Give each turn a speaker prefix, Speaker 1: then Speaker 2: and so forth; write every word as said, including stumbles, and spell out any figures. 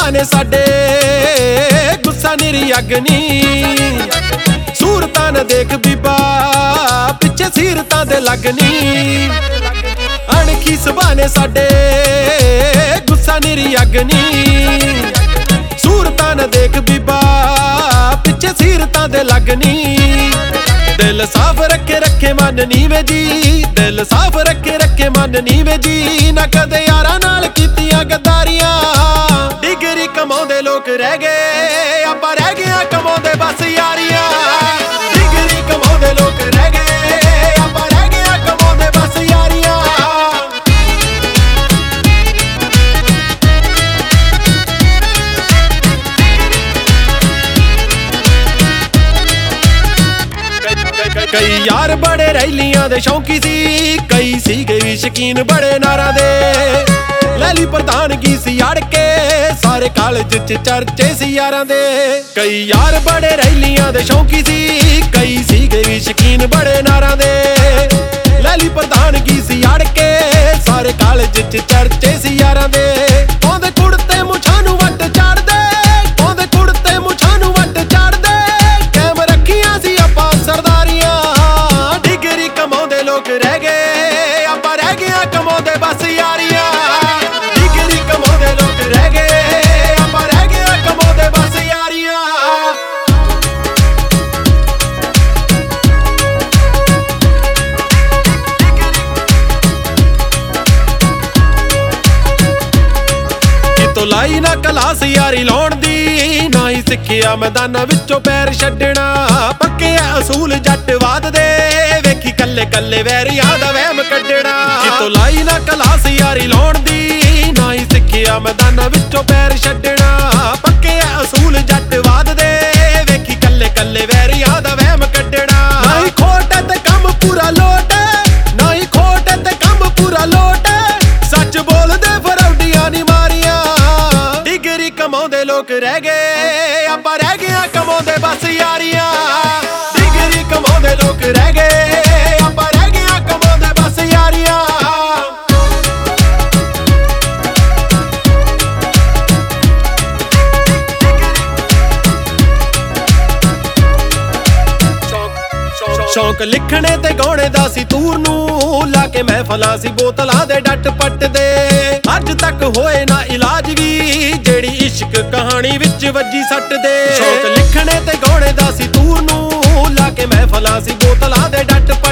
Speaker 1: ਬਹਾਨੇ ਸਾਡੇ ਗੁੱਸਾ ਨਿਰੀ ਅੱਗ ਨੀ। ਸੂਰਤਾਂ ਨਾ ਦੇਖ ਬੀਬਾ ਪਿੱਛੇ ਸੀਰਤਾਂ ਦੇ ਲੱਗਨੀ। ਅਣਖੀ ਸੁਭਾਨੇ ਸਾਡੇ ਗੁੱਸਾ ਨਿਰੀ ਅੱਗ ਨੀ। ਸੂਰਤਾਂ ਨਾ ਦੇਖ ਬੀਬਾ ਪਿੱਛੇ ਸੀਰਤਾਂ ਦੇ ਲੱਗਨੀ। ਦਿਲ ਸਾਫ਼ ਰੱਖੇ ਰੱਖੇ ਮਨ ਨੀਵੇਂ ਜੀ, ਦਿਲ ਸਾਫ਼ ਰੱਖੇ ਰੱਖੇ ਮਨ ਨੀਵੇਂ ਜੀ। ਨਾ ਕਦੇ ਯਾਰਾਂ ਨਾਲ ਕੀਤੀਆਂ ਗੱਦਾਰੀਆਂ, ਡਿਗਰੀ ਕਮਾਉਂਦੇ ਲੋਕ ਰਹਿ ਗਏ, ਆਪਾਂ ਰਹਿ ਗਏ ਕਮਾਉਂਦੇ ਬਸ ਯਾਰੀਆਂ। ਡਿਗਰੀ ਕਮਾਉਂਦੇ ਲੋਕ ਰਹਿ ਗਏ, ਆਪਾਂ ਰਹਿ ਗਏ ਕਮਾਉਂਦੇ ਬਸ ਯਾਰੀਆਂ। ਕਈ ਯਾਰ ਬੜੇ ਰੈਲੀਆਂ ਦੇ ਸ਼ੌਂਕੀ ਸੀ, ਕਈ ਸੀਗੇ ਵੀ ਸ਼ਕੀਨ ਬੜੇ ਨਾਰਾਂ ਦੇ। ਲੈਲੀ ਪ੍ਰਧਾਨਗੀ ਸੀ ਅੜ ਕੇ, ਸਾਰੇ ਕਾਲਜ ਚ ਚਰਚੇ ਸੀ ਯਾਰਾਂ ਦੇ। ਕਈ ਯਾਰ ਬੜੇ ਰੈਲੀਆਂ ਦੇ ਸ਼ੌਂਕੀ ਸੀ, ਕਈ ਸੀਗੇ ਵੀ ਸ਼ਕੀਨ ਬੜੇ ਨਾਰਾਂ ਦੇ। ਲੈਲੀ ਪ੍ਰਧਾਨਗੀ ਸੀ ਅੜ ਕੇ, ਸਾਰੇ ਕਾਲਜ ਚ ਚਰਚੇ ਸੀ ਯਾਰਾਂ ਦੇ। ਉਹਦੇ ਕੁੜਤੇ ਮੁੱਛਾਂ ਨੂੰ ਵੱਟ ਚੜਦੇ, ਉਹਦੇ ਕੁੜਤੇ ਮੁੱਛਾਂ ਨੂੰ ਵੱਟ ਚੜਦੇ। ਕੈਮ ਰੱਖੀਆਂ ਸੀ ਆਪਾਂ ਸਰਦਾਰੀਆਂ, ਡਿਗਰੀ ਕਮਾਉਂਦੇ ਲੋਕ ਰਹਿ ਗਏ, ਆਪਾਂ ਰਹਿ ਗਏ ਕਮਾਉਂਦੇ ਬਸ ਯਾਰੀਆਂ। ਡਿਗਰੀ ਕਮਾਉਂਦੇ ਲੋਕ ਰਹਿ ਗਏ, ਆਪਾਂ ਰਹਿ ਗਏ ਕਮਾਉਂਦੇ ਬਸ ਯਾਰੀਆਂ। ਕਿਤੋਂ ਲਾਈ ਨਾ ਕਲਾਸ ਯਾਰੀ ਲਾਉਣ ਦੀ, ਨਾ ਹੀ ਸਿੱਖਿਆ ਮੈਦਾਨਾਂ ਵਿੱਚੋਂ ਪੈਰ ਛੱਡਣਾ। ਪੱਕੇ ਅਸੂਲ ਜੱਟਵਾਦ ਦੇ, ਵੇਖੀ ਕੱਲੇ ਕੱਲੇ ਵੈਰੀਆਂ ਦਾ ਵਹਿਮ ਕੱਢਣਾ। ਕਿਤੋਂ ਲਾਈ ਨਾ ਕਲਾਸ ਯਾਰੀ ਲਾਉਣ ਦੀ, ਨਾ ਹੀ ਸਿੱਖਿਆ ਮੈਦਾਨਾਂ ਵਿੱਚੋਂ ਪੈਰ ਛੱਡਣਾ। ਪੱਕੇ ਅਸੂਲ ਜੱਟਵਾਦ ਦੇ, ਵੇਖੀ ਕੱਲੇ ਕੱਲੇ ਵੈਰੀਆਂ ਦਾ ਵਹਿਮ ਕੱਢਣਾ। ਨਾ ਹੀ ਖੋਟ ਤੇ ਕੰਮ ਪੂਰਾ ਲੋਟ, ਨਾ ਹੀ ਖੋਟ ਤੇ ਕੰਮ ਪੂਰਾ ਲੋਟ। ਸੱਚ ਬੋਲਦੇ ਫਰੌਡੀਆਂ ਨੀ ਮਾਰੀਆਂ, ਡਿਗਰੀ ਕਮਾਉਂਦੇ ਲੋਕ ਰਹਿ ਗਏ, ਆਪਾਂ ਰਹਿ ਗਏ ਕਮਾਉਂਦੇ ਬਸ ਯਾਰੀਆਂ। ਡਿਗਰੀ ਕਮਾਉਂਦੇ ਲੋਕ ਰਹਿ ਗਏ, ਆਪਾਂ ਰਹਿ ਗਏ ਕਮਾਉਂਦੇ ਬਸ ਯਾਰੀਆਂ। ਸ਼ੌਂਕ ਲਿਖਣੇ ਤੇ ਗਾਉਣੇ ਦਾ ਸੀ ਤੂਰ ਨੂੰ, ਲਾ ਕੇ ਮਹਿਫਲਾਂ ਸੀ ਬੋਤਲਾਂ ਦੇ ਡੱਟ ਪੱਟ ਦੇ। ਅੱਜ ਤੱਕ ਹੋਏ ਨਾ ਇਲਾਜ ਵੀ, ਜਿਹੜੀ ਇਸ਼ਕ ਕਹਾਣੀ ਵਿੱਚ ਵੱਜੀ ਸੱਟ ਦੇ। ਸ਼ੌਂਕ ਲਿਖਣੇ ਤੇ ਗਾਉਣੇ ਦਾ ਸੀ ਤੂਰ ਨੂੰ, ਲਾ ਕੇ ਮਹਿਫਲਾਂ ਸੀ ਬੋਤਲਾਂ ਦੇ ਡੱਟ